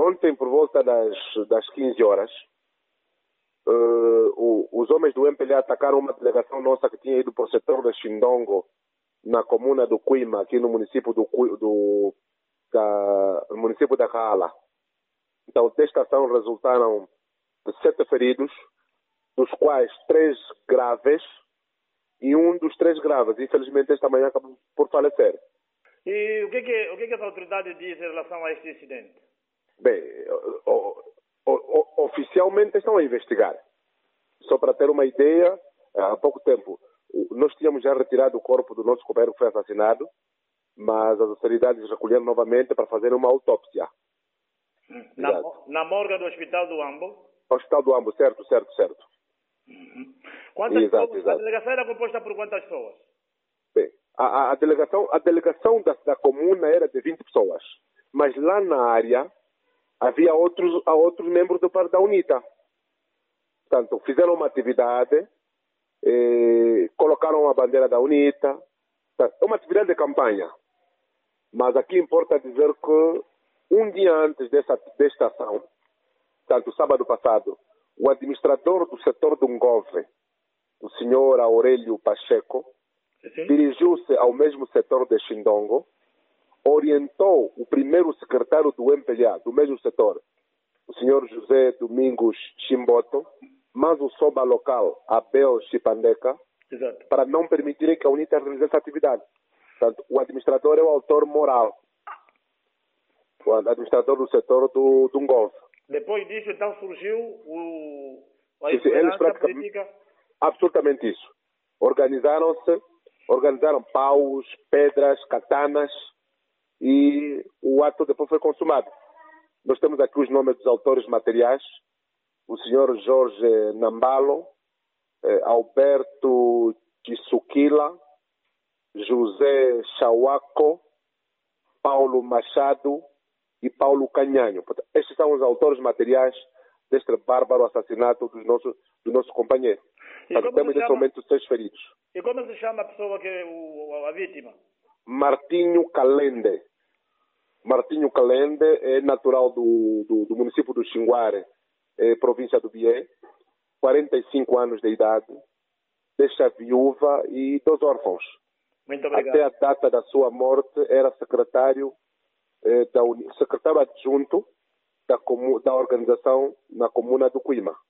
ontem, por volta das 15 horas, os homens do MPLA atacaram uma delegação nossa que tinha ido para o setor de Xindongo, na comuna do Cuima, aqui no município no município da Caala. Então, desta ação resultaram de 7 feridos, dos quais 3 graves, e um dos 3 graves, infelizmente, esta manhã acabou por falecer. E o que as autoridades dizem em relação a este incidente? Bem, oficialmente estão a investigar. Só para ter uma ideia, há pouco tempo, nós tínhamos já retirado o corpo do nosso companheiro que foi assassinado, mas as autoridades recolheram novamente para fazer uma autópsia. Na morgue do Hospital do Ambo? Hospital do Ambo, certo. Quantas Exato, pessoas? exato. A delegação era composta por quantas pessoas? Bem, a delegação da comuna era de 20 pessoas, mas lá na área havia outros membros da UNITA. Portanto, fizeram uma atividade, colocaram a bandeira da UNITA. É uma atividade de campanha. Mas aqui importa dizer que um dia antes desta ação, tanto sábado passado, o administrador do setor do Ngove, o senhor Aurélio Pacheco, dirigiu-se ao mesmo setor de Xindongo, orientou o primeiro secretário do MPLA, do mesmo setor, o senhor José Domingos Chimboto, mas o SOBA local, Abel Chipandeca, para não permitirem que a UNITA realizasse essa atividade. Portanto, o administrador é o autor moral, o administrador do setor do Ngove. Depois disso, então, surgiu a Eles política? Absolutamente isso. Organizaram paus, pedras, katanas, e o ato depois foi consumado. Nós temos aqui os nomes dos autores materiais: o senhor Jorge Nambalo, Alberto Chisukila, José Chawaco, Paulo Machado e Paulo Canhanho. Estes são os autores materiais deste bárbaro assassinato do nosso companheiro. Temos nesse momento 6 feridos. E como se chama a pessoa que a vítima? Martinho Calende. Martinho Calende é natural do município do Xinguare, província do Bié, 45 anos de idade, deixa viúva e 2 órfãos. Muito obrigado. Até a data da sua morte era secretário adjunto da organização na comuna do Cuima.